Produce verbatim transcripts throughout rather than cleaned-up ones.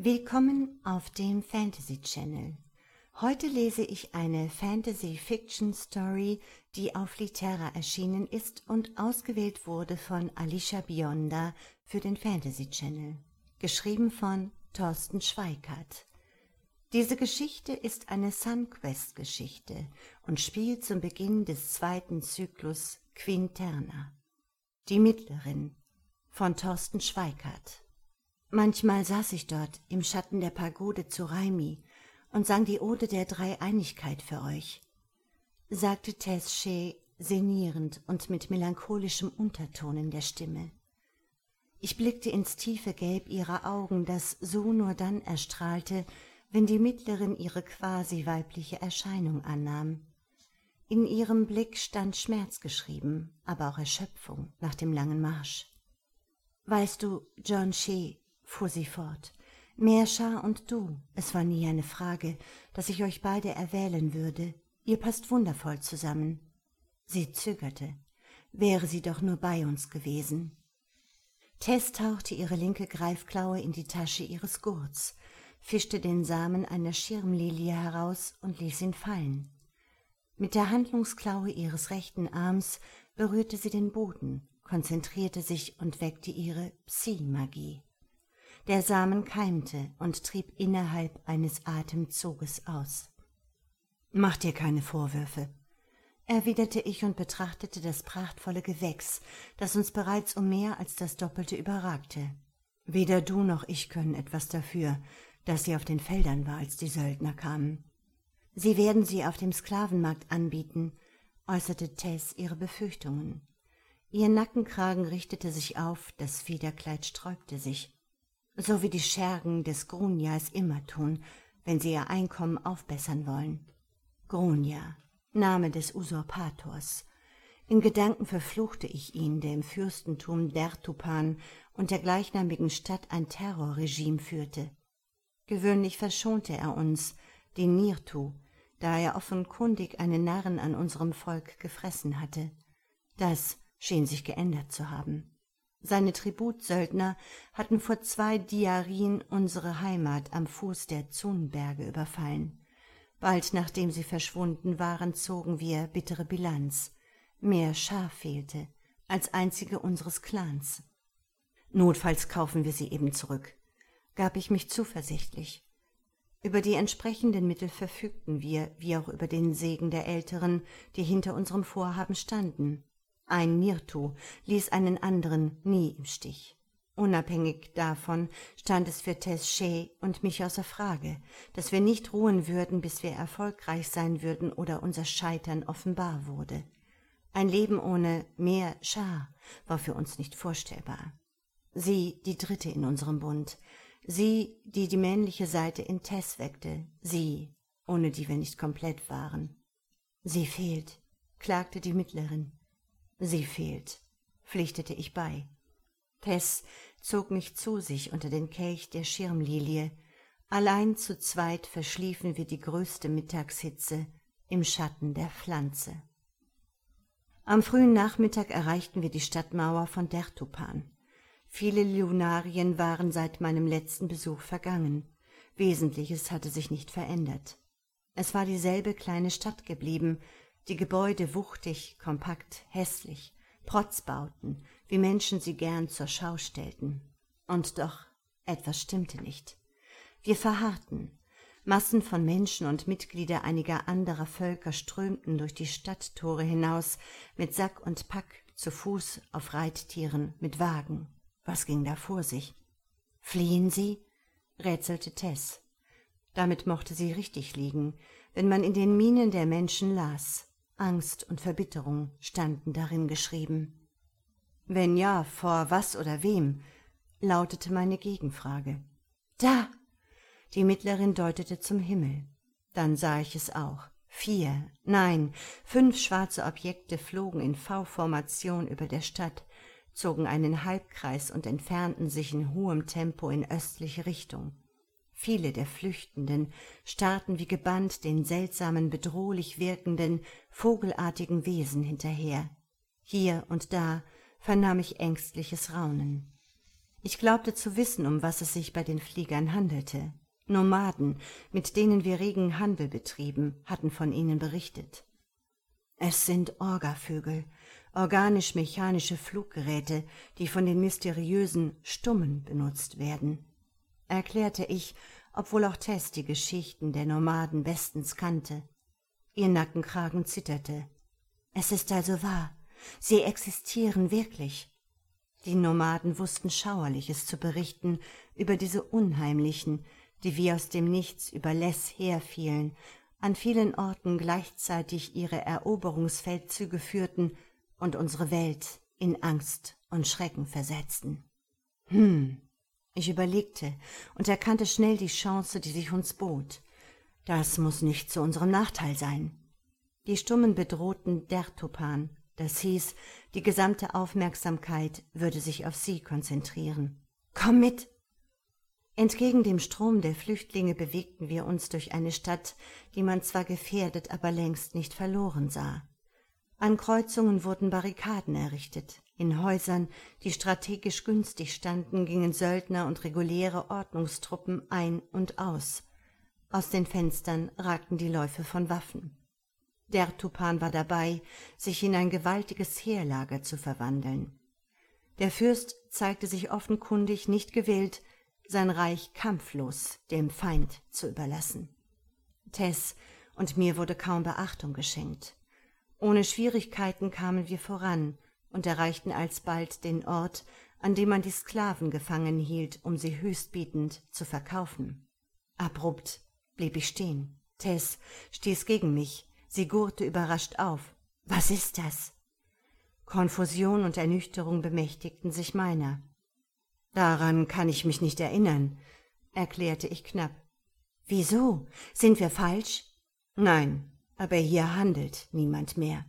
Willkommen auf dem Fantasy Channel. Heute lese ich eine Fantasy-Fiction-Story, die auf Litera erschienen ist und ausgewählt wurde von Alicia Bionda für den Fantasy Channel, geschrieben von Thorsten Schweikart. Diese Geschichte ist eine Sunquest-Geschichte und spielt zum Beginn des zweiten Zyklus Quinterna. Die Mittlerin von Thorsten Schweikart. Manchmal saß ich dort im Schatten der Pagode zu Raimi und sang die Ode der Dreieinigkeit für euch, sagte Tess Shea sinnierend und mit melancholischem Unterton in der Stimme. Ich blickte ins tiefe Gelb ihrer Augen, das so nur dann erstrahlte, wenn die Mittlerin ihre quasi weibliche Erscheinung annahm. In ihrem Blick stand Schmerz geschrieben, aber auch Erschöpfung nach dem langen Marsch. »Weißt du, John Shea«, fuhr sie fort, »Meerschaar und du, es war nie eine Frage, dass ich euch beide erwählen würde. Ihr passt wundervoll zusammen.« Sie zögerte. »Wäre sie doch nur bei uns gewesen.« Tess tauchte ihre linke Greifklaue in die Tasche ihres Gurts, fischte den Samen einer Schirmlilie heraus und ließ ihn fallen. Mit der Handlungsklaue ihres rechten Arms berührte sie den Boden, konzentrierte sich und weckte ihre Psi-Magie. Der Samen keimte und trieb innerhalb eines Atemzuges aus. »Mach dir keine Vorwürfe«, erwiderte ich und betrachtete das prachtvolle Gewächs, das uns bereits um mehr als das Doppelte überragte. »Weder du noch ich können etwas dafür, dass sie auf den Feldern war, als die Söldner kamen.« »Sie werden sie auf dem Sklavenmarkt anbieten«, äußerte Tess ihre Befürchtungen. Ihr Nackenkragen richtete sich auf, das Federkleid sträubte sich. So wie die Schergen des Grunja es immer tun, wenn sie ihr Einkommen aufbessern wollen. Grunja, Name des Usurpators. In Gedanken verfluchte ich ihn, der im Fürstentum Dertupan und der gleichnamigen Stadt ein Terrorregime führte. Gewöhnlich verschonte er uns, den Nirtu, da er offenkundig einen Narren an unserem Volk gefressen hatte. Das schien sich geändert zu haben. Seine Tributsöldner hatten vor zwei Diarien unsere Heimat am Fuß der Zunberge überfallen. Bald nachdem sie verschwunden waren, zogen wir bittere Bilanz. Meerschaar fehlte, als einzige unseres Clans. »Notfalls kaufen wir sie eben zurück«, gab ich mich zuversichtlich. Über die entsprechenden Mittel verfügten wir, wie auch über den Segen der Älteren, die hinter unserem Vorhaben standen. Ein Nirtu ließ einen anderen nie im Stich. Unabhängig davon stand es für Tess Shea und mich außer Frage, dass wir nicht ruhen würden, bis wir erfolgreich sein würden oder unser Scheitern offenbar wurde. Ein Leben ohne Meerschaar war für uns nicht vorstellbar. Sie, die Dritte in unserem Bund, sie, die die männliche Seite in Tess weckte, sie, ohne die wir nicht komplett waren. »Sie fehlt«, klagte die Mittlerin. »Sie fehlt«, pflichtete ich bei. Tess zog mich zu sich unter den Kelch der Schirmlilie. Allein zu zweit verschliefen wir die größte Mittagshitze im Schatten der Pflanze. Am frühen Nachmittag erreichten wir die Stadtmauer von Dertupan. Viele Lunarien waren seit meinem letzten Besuch vergangen. Wesentliches hatte sich nicht verändert. Es war dieselbe kleine Stadt geblieben, die Gebäude wuchtig, kompakt, hässlich, Protzbauten, wie Menschen sie gern zur Schau stellten. Und doch, etwas stimmte nicht. Wir verharrten. Massen von Menschen und Mitglieder einiger anderer Völker strömten durch die Stadttore hinaus, mit Sack und Pack, zu Fuß, auf Reittieren, mit Wagen. Was ging da vor sich? »Fliehen Sie?«, rätselte Tess. Damit mochte sie richtig liegen, wenn man in den Mienen der Menschen las. Angst und Verbitterung standen darin geschrieben. »Wenn ja, vor was oder wem?«, lautete meine Gegenfrage. »Da!« Die Mittlerin deutete zum Himmel. Dann sah ich es auch. Vier, nein, fünf schwarze Objekte flogen in V-Formation über der Stadt, zogen einen Halbkreis und entfernten sich in hohem Tempo in östliche Richtung. Viele der Flüchtenden starrten wie gebannt den seltsamen, bedrohlich wirkenden, vogelartigen Wesen hinterher. Hier und da vernahm ich ängstliches Raunen. Ich glaubte zu wissen, um was es sich bei den Fliegern handelte. Nomaden, mit denen wir regen Handel betrieben, hatten von ihnen berichtet. Es sind Orgavögel, organisch-mechanische Fluggeräte, die von den mysteriösen Stummen benutzt werden, erklärte ich, obwohl auch Tess die Geschichten der Nomaden bestens kannte. Ihr Nackenkragen zitterte. Es ist also wahr, sie existieren wirklich. Die Nomaden wussten Schauerliches zu berichten über diese Unheimlichen, die wie aus dem Nichts über Les herfielen, an vielen Orten gleichzeitig ihre Eroberungsfeldzüge führten und unsere Welt in Angst und Schrecken versetzten. Hm, ich überlegte und erkannte schnell die Chance, die sich uns bot. Das muss nicht zu unserem Nachteil sein. Die Stummen bedrohten Dertopan, das hieß, die gesamte Aufmerksamkeit würde sich auf sie konzentrieren. »Komm mit!« Entgegen dem Strom der Flüchtlinge bewegten wir uns durch eine Stadt, die man zwar gefährdet, aber längst nicht verloren sah. An Kreuzungen wurden Barrikaden errichtet. In Häusern, die strategisch günstig standen, gingen Söldner und reguläre Ordnungstruppen ein und aus. Aus den Fenstern ragten die Läufe von Waffen. Dertupan war dabei, sich in ein gewaltiges Heerlager zu verwandeln. Der Fürst zeigte sich offenkundig nicht gewillt, sein Reich kampflos dem Feind zu überlassen. Tess und mir wurde kaum Beachtung geschenkt. Ohne Schwierigkeiten kamen wir voran und erreichten alsbald den Ort, an dem man die Sklaven gefangen hielt, um sie höchstbietend zu verkaufen. Abrupt blieb ich stehen. Tess stieß gegen mich. Sie gurrte überrascht auf. »Was ist das?« Konfusion und Ernüchterung bemächtigten sich meiner. »Daran kann ich mich nicht erinnern«, erklärte ich knapp. »Wieso? Sind wir falsch?« »Nein, aber hier handelt niemand mehr.«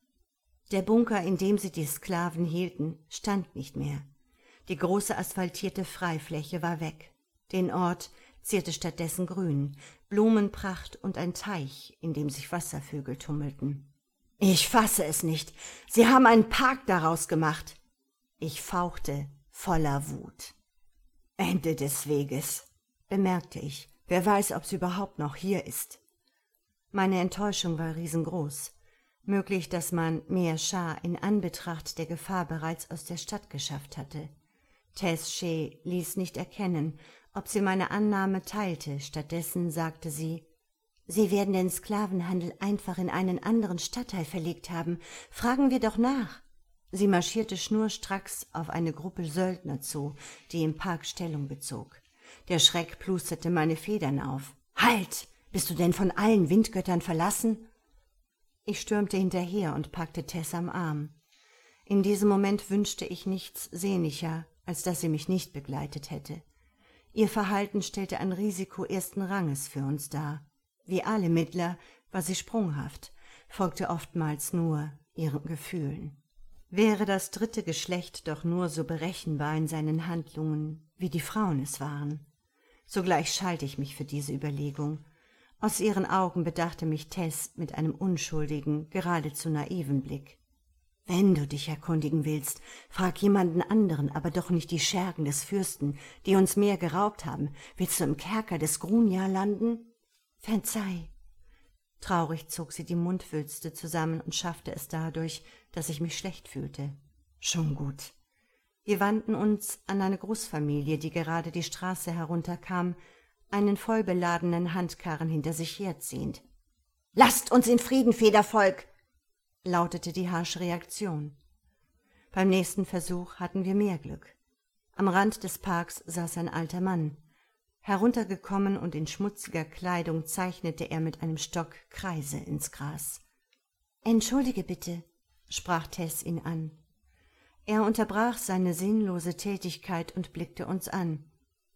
Der Bunker, in dem sie die Sklaven hielten, stand nicht mehr. Die große asphaltierte Freifläche war weg. Den Ort zierte stattdessen Grün, Blumenpracht und ein Teich, in dem sich Wasservögel tummelten. »Ich fasse es nicht! Sie haben einen Park daraus gemacht!« Ich fauchte voller Wut. »Ende des Weges«, bemerkte ich. »Wer weiß, ob sie überhaupt noch hier ist.« Meine Enttäuschung war riesengroß. Möglich, dass man Mea Shah in Anbetracht der Gefahr bereits aus der Stadt geschafft hatte. Tess Shea ließ nicht erkennen, ob sie meine Annahme teilte. Stattdessen sagte sie, »Sie werden den Sklavenhandel einfach in einen anderen Stadtteil verlegt haben. Fragen wir doch nach.« Sie marschierte schnurstracks auf eine Gruppe Söldner zu, die im Park Stellung bezog. Der Schreck plusterte meine Federn auf. »Halt! Bist du denn von allen Windgöttern verlassen?« Ich stürmte hinterher und packte Tess am Arm. In diesem Moment wünschte ich nichts sehnlicher, als dass sie mich nicht begleitet hätte. Ihr Verhalten stellte ein Risiko ersten Ranges für uns dar. Wie alle Mittler war sie sprunghaft, folgte oftmals nur ihren Gefühlen. Wäre das dritte Geschlecht doch nur so berechenbar in seinen Handlungen, wie die Frauen es waren. Sogleich schalte ich mich für diese Überlegung. Aus ihren Augen bedachte mich Tess mit einem unschuldigen, geradezu naiven Blick. »Wenn du dich erkundigen willst, frag jemanden anderen, aber doch nicht die Schergen des Fürsten, die uns mehr geraubt haben. Willst du im Kerker des Grunja landen?« »Verzeih.« Traurig zog sie die Mundwülste zusammen und schaffte es dadurch, dass ich mich schlecht fühlte. »Schon gut.« Wir wandten uns an eine Großfamilie, die gerade die Straße herunterkam, einen vollbeladenen Handkarren hinter sich herziehend. »Lasst uns in Frieden, Federvolk!« lautete die harsche Reaktion. Beim nächsten Versuch hatten wir mehr Glück. Am Rand des Parks saß ein alter Mann. Heruntergekommen und in schmutziger Kleidung zeichnete er mit einem Stock Kreise ins Gras. »Entschuldige bitte«, sprach Tess ihn an. Er unterbrach seine sinnlose Tätigkeit und blickte uns an.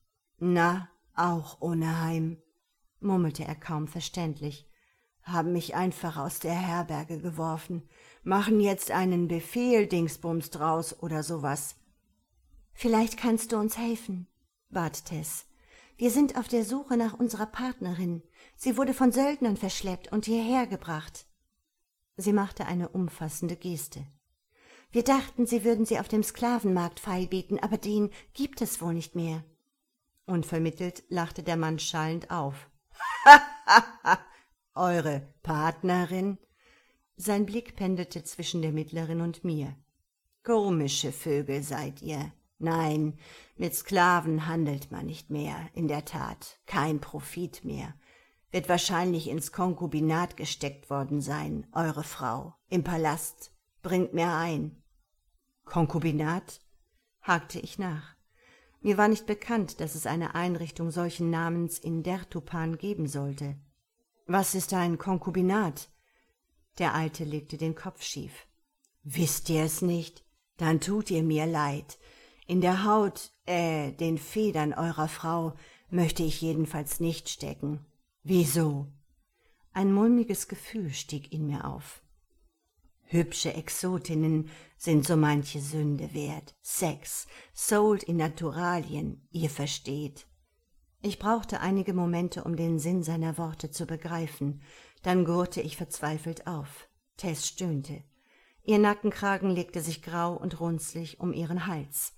»Na, auch ohne Heim«, murmelte er kaum verständlich, »haben mich einfach aus der Herberge geworfen, machen jetzt einen Befehl Dingsbums draus oder sowas.« »Vielleicht kannst du uns helfen«, bat Tess. »Wir sind auf der Suche nach unserer Partnerin. Sie wurde von Söldnern verschleppt und hierher gebracht.« Sie machte eine umfassende Geste. Wir dachten, Sie würden sie auf dem Sklavenmarkt feilbieten, aber den gibt es wohl nicht mehr.« Unvermittelt lachte der Mann schallend auf. »Ha, ha, ha! Eure Partnerin?« Sein Blick pendelte zwischen der Mittlerin und mir. »Komische Vögel seid ihr. Nein, mit Sklaven handelt man nicht mehr, in der Tat, kein Profit mehr. Wird wahrscheinlich ins Konkubinat gesteckt worden sein, eure Frau, im Palast. Bringt mir ein.« »Konkubinat?« hakte ich nach. Mir war nicht bekannt, dass es eine Einrichtung solchen Namens in Dertupan geben sollte. »Was ist ein Konkubinat?« Der Alte legte den Kopf schief. »Wisst ihr es nicht? Dann tut ihr mir leid. In der Haut, äh, den Federn eurer Frau möchte ich jedenfalls nicht stecken.« »Wieso?« Ein mulmiges Gefühl stieg in mir auf. »Hübsche Exotinnen sind so manche Sünde wert. Sex, sold in Naturalien, ihr versteht.« Ich brauchte einige Momente, um den Sinn seiner Worte zu begreifen. Dann gurrte ich verzweifelt auf. Tess stöhnte. Ihr Nackenkragen legte sich grau und runzlig um ihren Hals.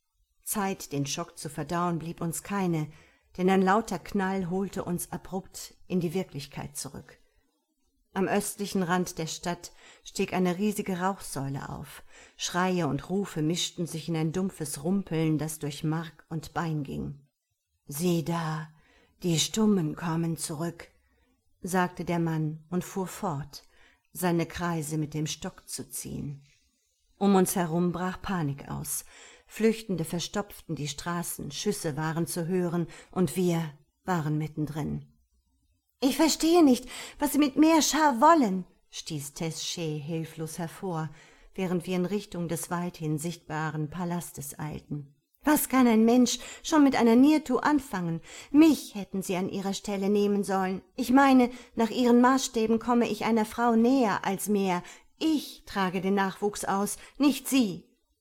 Zeit, den Schock zu verdauen, blieb uns keine, denn ein lauter Knall holte uns abrupt in die Wirklichkeit zurück. Am östlichen Rand der Stadt stieg eine riesige Rauchsäule auf. Schreie und Rufe mischten sich in ein dumpfes Rumpeln, das durch Mark und Bein ging. »Sieh da, die Stummen kommen zurück«, sagte der Mann und fuhr fort, seine Kreise mit dem Stock zu ziehen. Um uns herum brach Panik aus. Flüchtende verstopften die Straßen, Schüsse waren zu hören, und wir waren mittendrin. »Ich verstehe nicht, was Sie mit Meerschar wollen«, stieß Tess Shea hilflos hervor, während wir in Richtung des weithin sichtbaren Palastes eilten. »Was kann ein Mensch schon mit einer Nirtu anfangen? Mich hätten Sie an Ihrer Stelle nehmen sollen. Ich meine, nach Ihren Maßstäben komme ich einer Frau näher als mehr. Ich trage den Nachwuchs aus, nicht Sie.«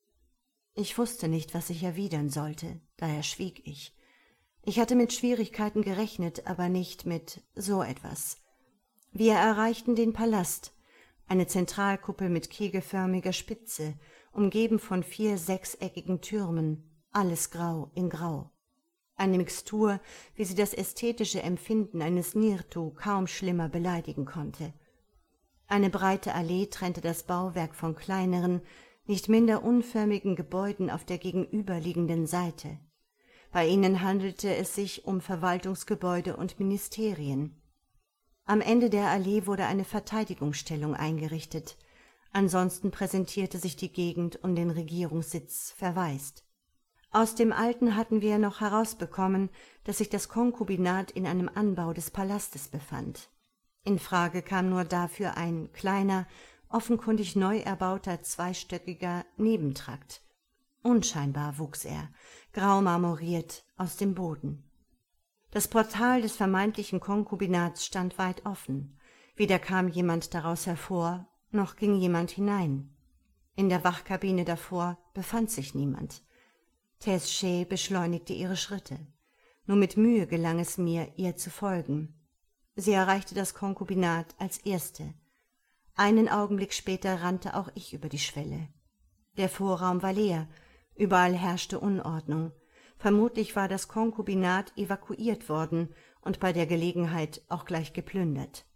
Ich wusste nicht, was ich erwidern sollte, daher schwieg ich. Ich hatte mit Schwierigkeiten gerechnet, aber nicht mit so etwas. Wir erreichten den Palast, eine Zentralkuppel mit kegelförmiger Spitze, umgeben von vier sechseckigen Türmen, alles grau in grau. Eine Mixtur, wie sie das ästhetische Empfinden eines Nirtu kaum schlimmer beleidigen konnte. Eine breite Allee trennte das Bauwerk von kleineren, nicht minder unförmigen Gebäuden auf der gegenüberliegenden Seite. Bei ihnen handelte es sich um Verwaltungsgebäude und Ministerien. Am Ende der Allee wurde eine Verteidigungsstellung eingerichtet. Ansonsten präsentierte sich die Gegend um den Regierungssitz verwaist. Aus dem Alten hatten wir noch herausbekommen, dass sich das Konkubinat in einem Anbau des Palastes befand. In Frage kam nur dafür ein kleiner, offenkundig neu erbauter zweistöckiger Nebentrakt. Unscheinbar wuchs er, grau marmoriert, aus dem Boden. Das Portal des vermeintlichen Konkubinats stand weit offen. Weder kam jemand daraus hervor, noch ging jemand hinein. In der Wachkabine davor befand sich niemand. Tess Shea beschleunigte ihre Schritte. Nur mit Mühe gelang es mir, ihr zu folgen. Sie erreichte das Konkubinat als Erste. Einen Augenblick später rannte auch ich über die Schwelle. Der Vorraum war leer, überall herrschte Unordnung. Vermutlich war das Konkubinat evakuiert worden und bei der Gelegenheit auch gleich geplündert.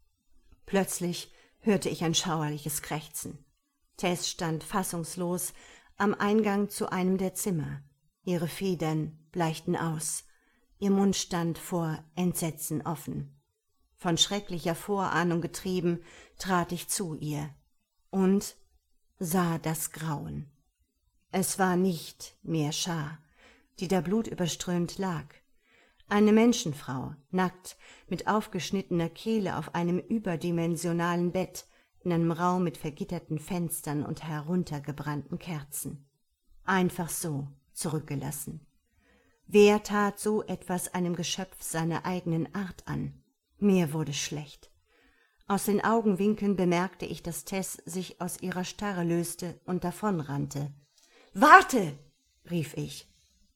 Plötzlich hörte ich ein schauerliches Krächzen. Tess stand fassungslos am Eingang zu einem der Zimmer. Ihre Federn bleichten aus. Ihr Mund stand vor Entsetzen offen. Von schrecklicher Vorahnung getrieben, trat ich zu ihr und sah das Grauen. Es war nicht Meerschar, die da blutüberströmt lag. Eine Menschenfrau, nackt, mit aufgeschnittener Kehle auf einem überdimensionalen Bett, in einem Raum mit vergitterten Fenstern und heruntergebrannten Kerzen. Einfach so zurückgelassen. Wer tat so etwas einem Geschöpf seiner eigenen Art an? Mir wurde schlecht. Aus den Augenwinkeln bemerkte ich, dass Tess sich aus ihrer Starre löste und davonrannte. »Warte!« rief ich.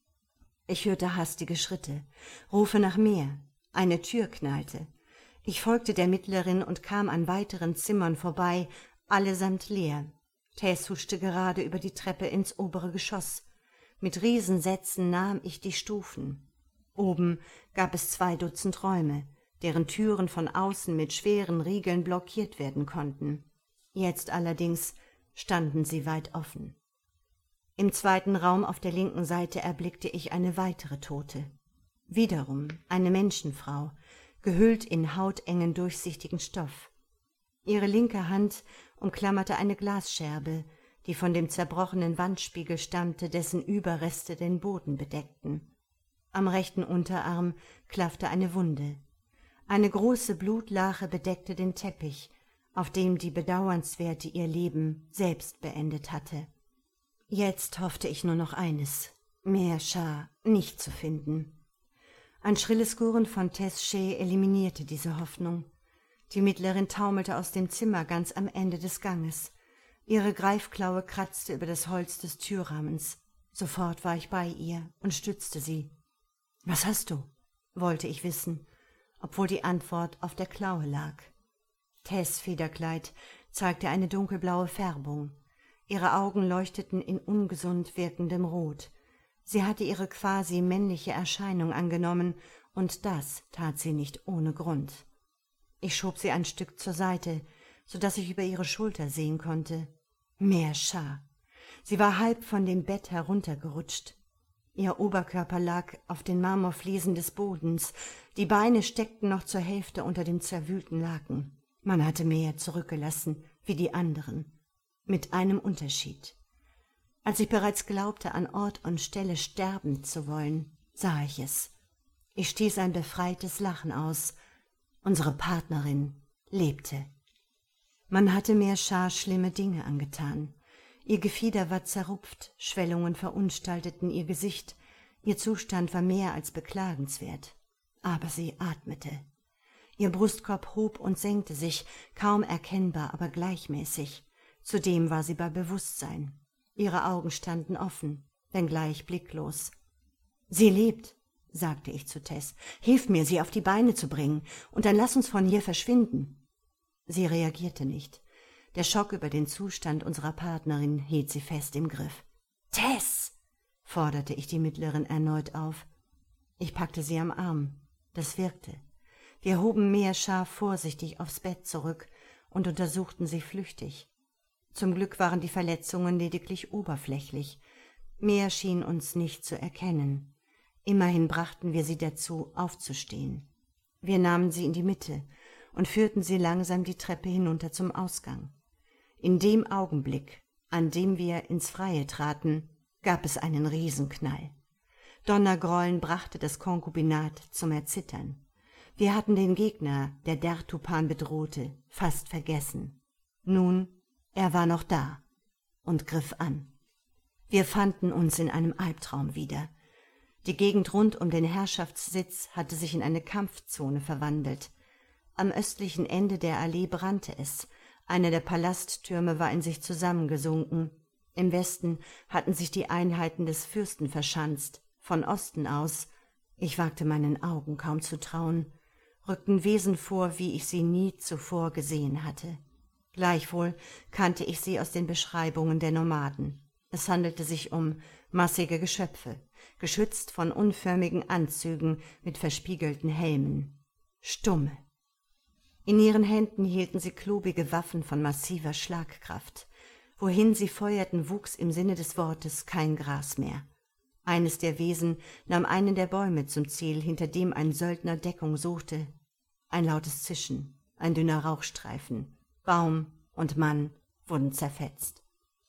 Ich hörte hastige Schritte, Rufe nach mehr. Eine Tür knallte. Ich folgte der Mittlerin und kam an weiteren Zimmern vorbei, allesamt leer. Tess huschte gerade über die Treppe ins obere Geschoss. Mit Riesensätzen nahm ich die Stufen. Oben gab es zwei Dutzend Räume, deren Türen von außen mit schweren Riegeln blockiert werden konnten. Jetzt allerdings standen sie weit offen. Im zweiten Raum auf der linken Seite erblickte ich eine weitere Tote. Wiederum eine Menschenfrau, gehüllt in hautengen, durchsichtigen Stoff. Ihre linke Hand umklammerte eine Glasscherbe, die von dem zerbrochenen Wandspiegel stammte, dessen Überreste den Boden bedeckten. Am rechten Unterarm klaffte eine Wunde. Eine große Blutlache bedeckte den Teppich, auf dem die Bedauernswerte ihr Leben selbst beendet hatte. Jetzt hoffte ich nur noch eines, mehr Schar nicht zu finden. Ein schrilles Gurren von Tess Shea eliminierte diese Hoffnung. Die Mittlerin taumelte aus dem Zimmer ganz am Ende des Ganges. Ihre Greifklaue kratzte über das Holz des Türrahmens. Sofort war ich bei ihr und stützte sie. »Was hast du?« wollte ich wissen, obwohl die Antwort auf der Klaue lag. Tess' Federkleid zeigte eine dunkelblaue Färbung. Ihre Augen leuchteten in ungesund wirkendem Rot. Sie hatte ihre quasi männliche Erscheinung angenommen, und das tat sie nicht ohne Grund. Ich schob sie ein Stück zur Seite, so dass ich über ihre Schulter sehen konnte. Mehr Schar. Sie war halb von dem Bett heruntergerutscht. Ihr Oberkörper lag auf den Marmorfliesen des Bodens, die Beine steckten noch zur Hälfte unter dem zerwühlten Laken. Man hatte mehr zurückgelassen, wie die anderen. Mit einem Unterschied. Als ich bereits glaubte, an Ort und Stelle sterben zu wollen, sah ich es. Ich stieß ein befreites Lachen aus. Unsere Partnerin lebte. Man hatte Mehr Schar schlimme Dinge angetan. Ihr Gefieder war zerrupft, Schwellungen verunstalteten ihr Gesicht. Ihr Zustand war mehr als beklagenswert. Aber sie atmete. Ihr Brustkorb hob und senkte sich, kaum erkennbar, aber gleichmäßig. Zudem war sie bei Bewusstsein. Ihre Augen standen offen, wenngleich blicklos. »Sie lebt«, sagte ich zu Tess. »Hilf mir, sie auf die Beine zu bringen, und dann lass uns von hier verschwinden.« Sie reagierte nicht. Der Schock über den Zustand unserer Partnerin hielt sie fest im Griff. »Tess«, forderte ich die Mittlerin erneut auf. Ich packte sie am Arm. Das wirkte. Wir hoben Mehr Schar vorsichtig aufs Bett zurück und untersuchten sie flüchtig. Zum Glück waren die Verletzungen lediglich oberflächlich. Mehr schien uns nicht zu erkennen. Immerhin brachten wir sie dazu, aufzustehen. Wir nahmen sie in die Mitte und führten sie langsam die Treppe hinunter zum Ausgang. In dem Augenblick, an dem wir ins Freie traten, gab es einen Riesenknall. Donnergrollen brachte das Konkubinat zum Erzittern. Wir hatten den Gegner, der Dertupan bedrohte, fast vergessen. Nun, er war noch da und griff an. Wir fanden uns in einem Albtraum wieder. Die Gegend rund um den Herrschaftssitz hatte sich in eine Kampfzone verwandelt. Am östlichen Ende der Allee brannte es. Einer der Palasttürme war in sich zusammengesunken. Im Westen hatten sich die Einheiten des Fürsten verschanzt. Von Osten aus, ich wagte meinen Augen kaum zu trauen, rückten Wesen vor, wie ich sie nie zuvor gesehen hatte. Gleichwohl kannte ich sie aus den Beschreibungen der Nomaden. Es handelte sich um massige Geschöpfe, geschützt von unförmigen Anzügen mit verspiegelten Helmen. Stumme. In ihren Händen hielten sie klobige Waffen von massiver Schlagkraft. Wohin sie feuerten, wuchs im Sinne des Wortes kein Gras mehr. Eines der Wesen nahm einen der Bäume zum Ziel, hinter dem ein Söldner Deckung suchte. Ein lautes Zischen, ein dünner Rauchstreifen. Baum und Mann wurden zerfetzt.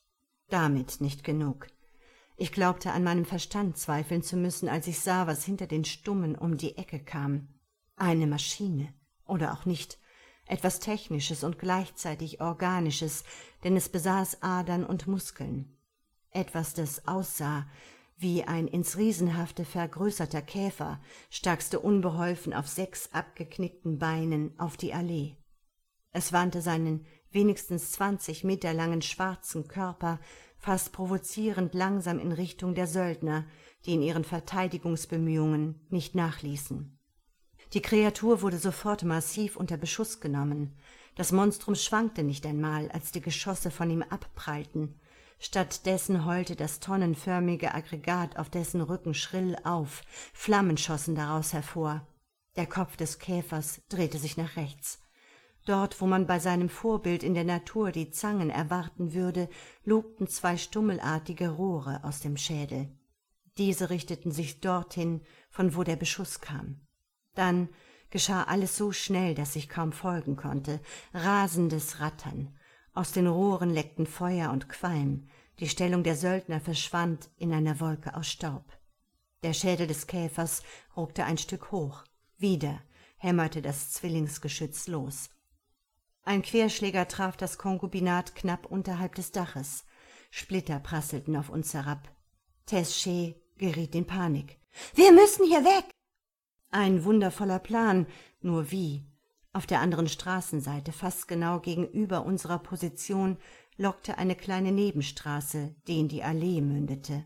Damit nicht genug. Ich glaubte, an meinem Verstand zweifeln zu müssen, als ich sah, was hinter den Stummen um die Ecke kam. Eine Maschine, oder auch nicht, etwas Technisches und gleichzeitig Organisches, denn es besaß Adern und Muskeln. Etwas, das aussah wie ein ins Riesenhafte vergrößerter Käfer, starkste unbeholfen auf sechs abgeknickten Beinen auf die Allee. Es wandte seinen wenigstens zwanzig Meter langen schwarzen Körper fast provozierend langsam in Richtung der Söldner, die in ihren Verteidigungsbemühungen nicht nachließen. Die Kreatur wurde sofort massiv unter Beschuss genommen. Das Monstrum schwankte nicht einmal, als die Geschosse von ihm abprallten. Stattdessen heulte das tonnenförmige Aggregat auf dessen Rücken schrill auf, Flammen schossen daraus hervor. Der Kopf des Käfers drehte sich nach rechts. Dort, wo man bei seinem Vorbild in der Natur die Zangen erwarten würde, lugten zwei stummelartige Rohre aus dem Schädel. Diese richteten sich dorthin, von wo der Beschuss kam. Dann geschah alles so schnell, dass ich kaum folgen konnte. Rasendes Rattern. Aus den Rohren leckten Feuer und Qualm. Die Stellung der Söldner verschwand in einer Wolke aus Staub. Der Schädel des Käfers ruckte ein Stück hoch. Wieder hämmerte das Zwillingsgeschütz los. Ein Querschläger traf das Konkubinat knapp unterhalb des Daches. Splitter prasselten auf uns herab. Tess geriet in Panik. »Wir müssen hier weg!« Ein wundervoller Plan, nur wie? Auf der anderen Straßenseite, fast genau gegenüber unserer Position, lockte eine kleine Nebenstraße, die in die Allee mündete.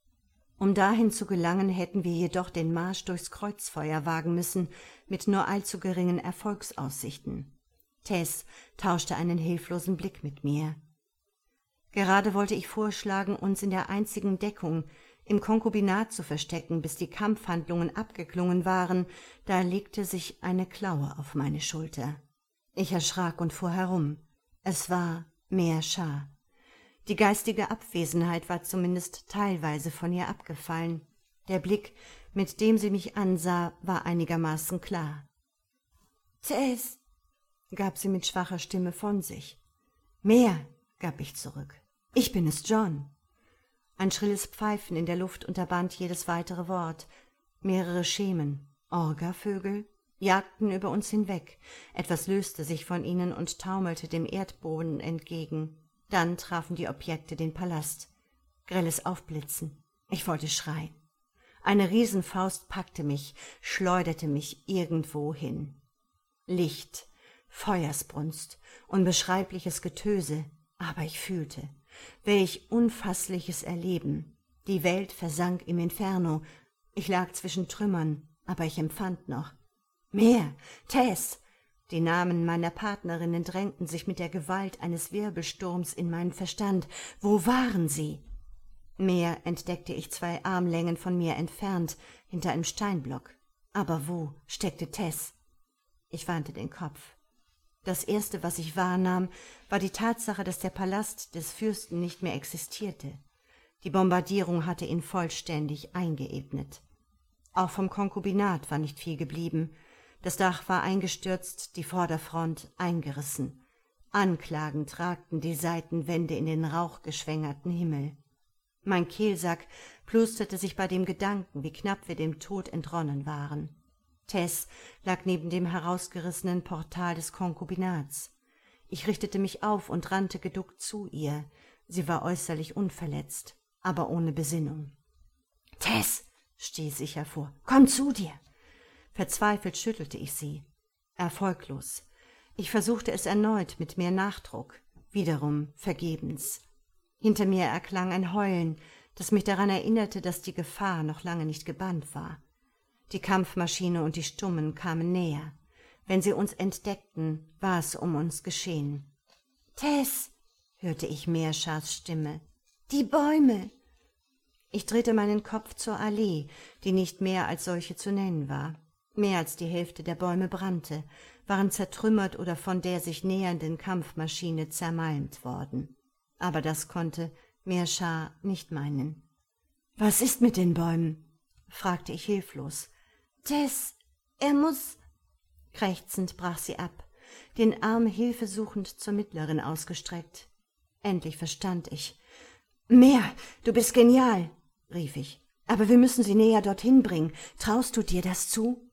Um dahin zu gelangen, hätten wir jedoch den Marsch durchs Kreuzfeuer wagen müssen, mit nur allzu geringen Erfolgsaussichten. Tess tauschte einen hilflosen Blick mit mir. Gerade wollte ich vorschlagen, uns in der einzigen Deckung im Konkubinat zu verstecken, bis die Kampfhandlungen abgeklungen waren, da legte sich eine Klaue auf meine Schulter. Ich erschrak und fuhr herum. Es war Mehr Shah. Die geistige Abwesenheit war zumindest teilweise von ihr abgefallen. Der Blick, mit dem sie mich ansah, war einigermaßen klar. »Tess«, gab sie mit schwacher Stimme von sich. »Mehr«, gab ich zurück. »Ich bin es, John.« Ein schrilles Pfeifen in der Luft unterband jedes weitere Wort. Mehrere Schemen, Orgavögel, jagten über uns hinweg. Etwas löste sich von ihnen und taumelte dem Erdboden entgegen. Dann trafen die Objekte den Palast. Grelles Aufblitzen. Ich wollte schreien. Eine Riesenfaust packte mich, schleuderte mich irgendwo hin. Licht, Feuersbrunst, unbeschreibliches Getöse, aber ich fühlte. Welch unfassliches Erleben. Die Welt versank im Inferno. Ich lag zwischen Trümmern, aber ich empfand noch. Mehr, Tess! Die Namen meiner Partnerinnen drängten sich mit der Gewalt eines Wirbelsturms in meinen Verstand. Wo waren sie? Mehr entdeckte ich zwei Armlängen von mir entfernt, hinter einem Steinblock. Aber wo steckte Tess? Ich wandte den Kopf. Das Erste, was ich wahrnahm, war die Tatsache, dass der Palast des Fürsten nicht mehr existierte. Die Bombardierung hatte ihn vollständig eingeebnet. Auch vom Konkubinat war nicht viel geblieben. Das Dach war eingestürzt, die Vorderfront eingerissen. Anklagend ragten die Seitenwände in den rauchgeschwängerten Himmel. Mein Kehlsack plusterte sich bei dem Gedanken, wie knapp wir dem Tod entronnen waren. Tess lag neben dem herausgerissenen Portal des Konkubinats. Ich richtete mich auf und rannte geduckt zu ihr. Sie war äußerlich unverletzt, aber ohne Besinnung. »Tess«, stieß ich hervor, »komm zu dir!« Verzweifelt schüttelte ich sie. Erfolglos. Ich versuchte es erneut mit mehr Nachdruck, wiederum vergebens. Hinter mir erklang ein Heulen, das mich daran erinnerte, dass die Gefahr noch lange nicht gebannt war. Die Kampfmaschine und die Stummen kamen näher. Wenn sie uns entdeckten, war es um uns geschehen. »Tess«, hörte ich Mehr Shahs Stimme, »die Bäume!« Ich drehte meinen Kopf zur Allee, die nicht mehr als solche zu nennen war. Mehr als die Hälfte der Bäume brannte, waren zertrümmert oder von der sich nähernden Kampfmaschine zermalmt worden. Aber das konnte Mehr Shah nicht meinen. »Was ist mit den Bäumen?« fragte ich hilflos. »Tess, er muss...« Krächzend brach sie ab, den Arm hilfesuchend zur Mittlerin ausgestreckt. Endlich verstand ich. »Mehr, du bist genial«, rief ich. »Aber wir müssen sie näher dorthin bringen. Traust du dir das zu?«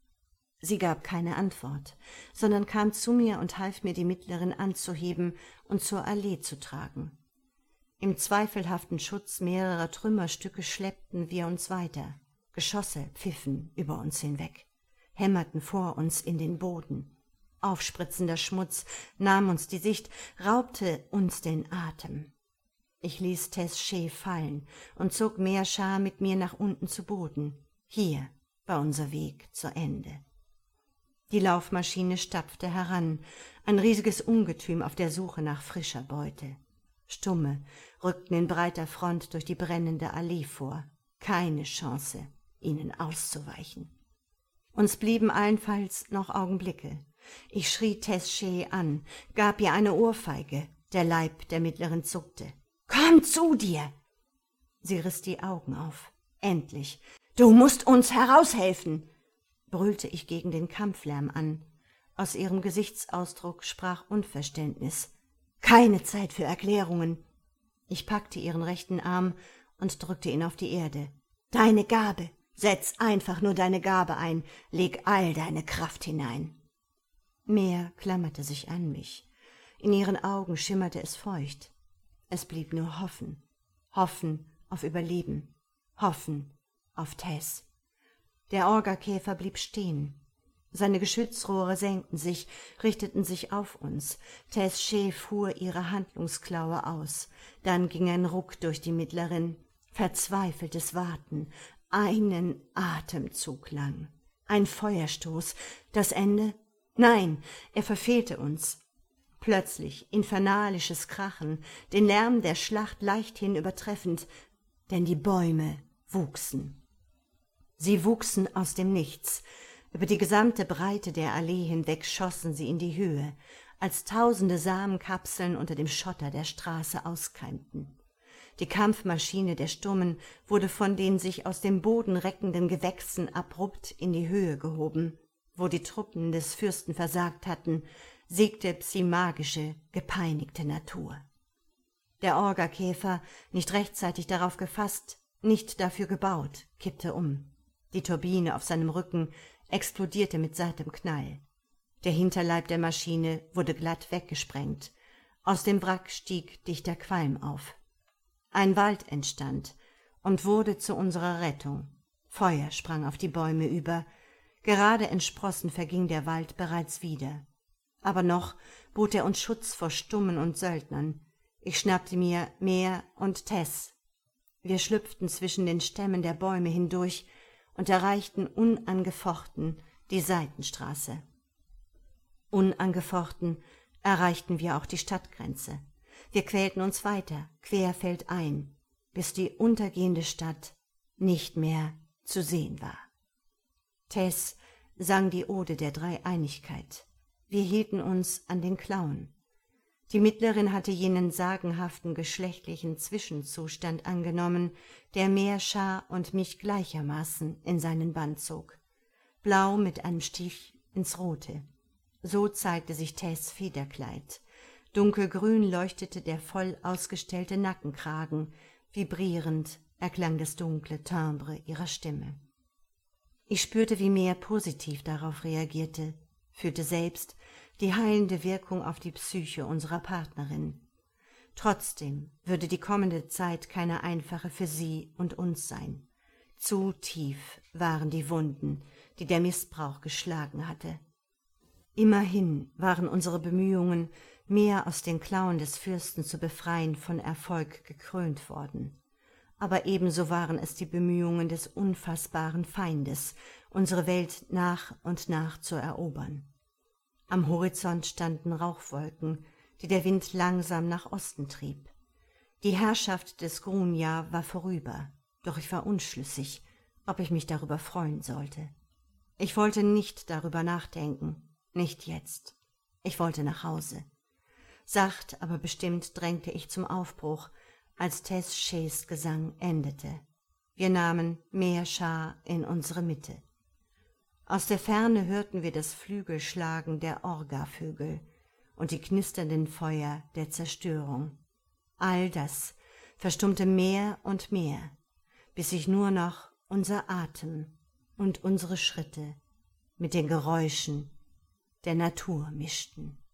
Sie gab keine Antwort, sondern kam zu mir und half mir, die Mittlerin anzuheben und zur Allee zu tragen. Im zweifelhaften Schutz mehrerer Trümmerstücke schleppten wir uns weiter. Geschosse pfiffen über uns hinweg, hämmerten vor uns in den Boden. Aufspritzender Schmutz nahm uns die Sicht, raubte uns den Atem. Ich ließ Tess fallen und zog Mehr Shah mit mir nach unten zu Boden. Hier war unser Weg zu Ende. Die Laufmaschine stapfte heran, ein riesiges Ungetüm auf der Suche nach frischer Beute. Stumme rückten in breiter Front durch die brennende Allee vor. Keine Chance, ihnen auszuweichen. Uns blieben allenfalls noch Augenblicke. Ich schrie Tess Shea an, gab ihr eine Ohrfeige. Der Leib der Mittleren zuckte. »Komm zu dir!« Sie riss die Augen auf. »Endlich! Du musst uns heraushelfen!« brüllte ich gegen den Kampflärm an. Aus ihrem Gesichtsausdruck sprach Unverständnis. »Keine Zeit für Erklärungen!« Ich packte ihren rechten Arm und drückte ihn auf die Erde. »Deine Gabe! Setz einfach nur deine Gabe ein! Leg all deine Kraft hinein!« Mea klammerte sich an mich. In ihren Augen schimmerte es feucht. Es blieb nur Hoffen. Hoffen auf Überleben. Hoffen auf Tess. Der Orgakäfer blieb stehen. Seine Geschützrohre senkten sich, richteten sich auf uns. Tess Shea fuhr ihre Handlungsklaue aus. Dann ging ein Ruck durch die Mittlerin. Verzweifeltes Warten. Einen Atemzug lang. Ein Feuerstoß. Das Ende? Nein, er verfehlte uns. Plötzlich infernalisches Krachen, den Lärm der Schlacht leichthin übertreffend, denn die Bäume wuchsen. Sie wuchsen aus dem Nichts. Über die gesamte Breite der Allee hinweg schossen sie in die Höhe, als tausende Samenkapseln unter dem Schotter der Straße auskeimten. Die Kampfmaschine der Stummen wurde von den sich aus dem Boden reckenden Gewächsen abrupt in die Höhe gehoben. Wo die Truppen des Fürsten versagt hatten, siegte psimagische, gepeinigte Natur. Der Orgakäfer, nicht rechtzeitig darauf gefasst, nicht dafür gebaut, kippte um. Die Turbine auf seinem Rücken explodierte mit satem Knall. Der Hinterleib der Maschine wurde glatt weggesprengt. Aus dem Wrack stieg dichter Qualm auf. Ein Wald entstand und wurde zu unserer Rettung. Feuer sprang auf die Bäume über. Gerade entsprossen verging der Wald bereits wieder. Aber noch bot er uns Schutz vor Stummen und Söldnern. Ich schnappte mir Mea und Tess. Wir schlüpften zwischen den Stämmen der Bäume hindurch und erreichten unangefochten die Seitenstraße. Unangefochten erreichten wir auch die Stadtgrenze. Wir quälten uns weiter, querfeldein, bis die untergehende Stadt nicht mehr zu sehen war. Tess sang die Ode der Dreieinigkeit. Wir hielten uns an den Klauen. Die Mittlerin hatte jenen sagenhaften geschlechtlichen Zwischenzustand angenommen, der Meerschar und mich gleichermaßen in seinen Bann zog. Blau mit einem Stich ins Rote. So zeigte sich Tess' Federkleid. Dunkelgrün leuchtete der voll ausgestellte Nackenkragen. Vibrierend erklang das dunkle Timbre ihrer Stimme. Ich spürte, wie Mea positiv darauf reagierte, fühlte selbst die heilende Wirkung auf die Psyche unserer Partnerin. Trotzdem würde die kommende Zeit keine einfache für sie und uns sein. Zu tief waren die Wunden, die der Missbrauch geschlagen hatte. Immerhin waren unsere Bemühungen, Mea aus den Klauen des Fürsten zu befreien, von Erfolg gekrönt worden. Aber ebenso waren es die Bemühungen des unfassbaren Feindes, unsere Welt nach und nach zu erobern. Am Horizont standen Rauchwolken, die der Wind langsam nach Osten trieb. Die Herrschaft des Grunja war vorüber, doch ich war unschlüssig, ob ich mich darüber freuen sollte. Ich wollte nicht darüber nachdenken, nicht jetzt. Ich wollte nach Hause. Sacht, aber bestimmt drängte ich zum Aufbruch, als Tess Sheas Gesang endete. Wir nahmen Meerschar in unsere Mitte. Aus der Ferne hörten wir das Flügelschlagen der Orgavögel und die knisternden Feuer der Zerstörung. All das verstummte mehr und mehr, bis sich nur noch unser Atem und unsere Schritte mit den Geräuschen der Natur mischten.